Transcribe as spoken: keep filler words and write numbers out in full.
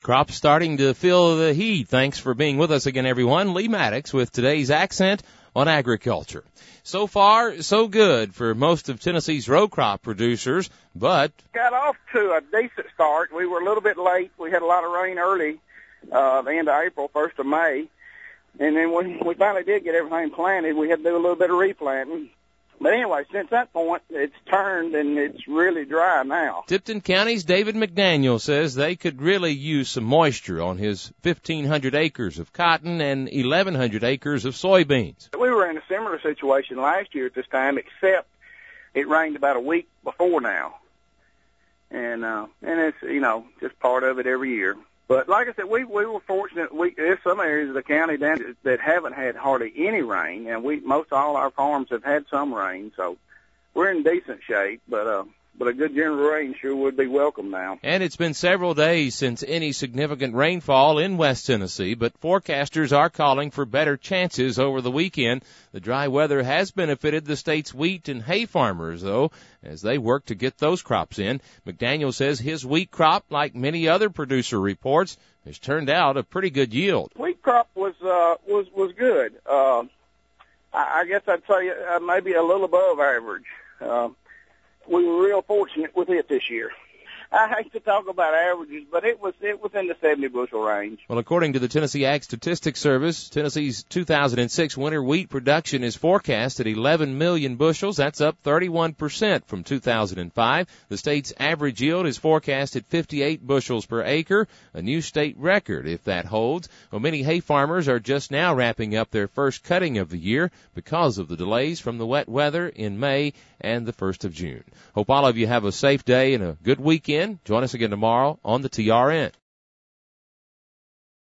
Crops starting to feel the heat. Thanks for being with us again, everyone. Lee Maddox with today's Accent on Agriculture. So far, so good for most of Tennessee's row crop producers, but got off to a decent start. We were a little bit late. We had a lot of rain early, uh, the end of April, first of May. And then when we finally did get everything planted, we had to do a little bit of replanting. But anyway, since that point, it's turned and it's really dry now. Tipton County's David McDaniel says they could really use some moisture on his fifteen hundred acres of cotton and eleven hundred acres of soybeans. We were in a similar situation last year at this time, except it rained about a week before now. And, uh, and it's, you know, just part of it every year. But like I said, we we were fortunate. We there's some areas of the county down that haven't had hardly any rain, and we most all our farms have had some rain, so we're in decent shape. But uh, but a good general rain sure would be welcome now. And it's been several days since any significant rainfall in West Tennessee, but forecasters are calling for better chances over the weekend. The dry weather has benefited the state's wheat and hay farmers, though, as they work to get those crops in. McDaniel says his wheat crop, like many other producer reports, has turned out a pretty good yield. Wheat crop was uh, was was good. Uh, I, I guess I'd say uh, maybe a little above average. Uh, we were real fortunate with it this year. I hate to talk about averages, but it was it was in the seventy bushel range. Well, according to the Tennessee Ag Statistics Service, Tennessee's two thousand six winter wheat production is forecast at eleven million bushels. That's up thirty-one percent from two thousand five. The state's average yield is forecast at fifty-eight bushels per acre, a new state record if that holds. Well, many hay farmers are just now wrapping up their first cutting of the year because of the delays from the wet weather in May and the first of June. Hope all of you have a safe day and a good weekend. Join us again tomorrow on the T R N.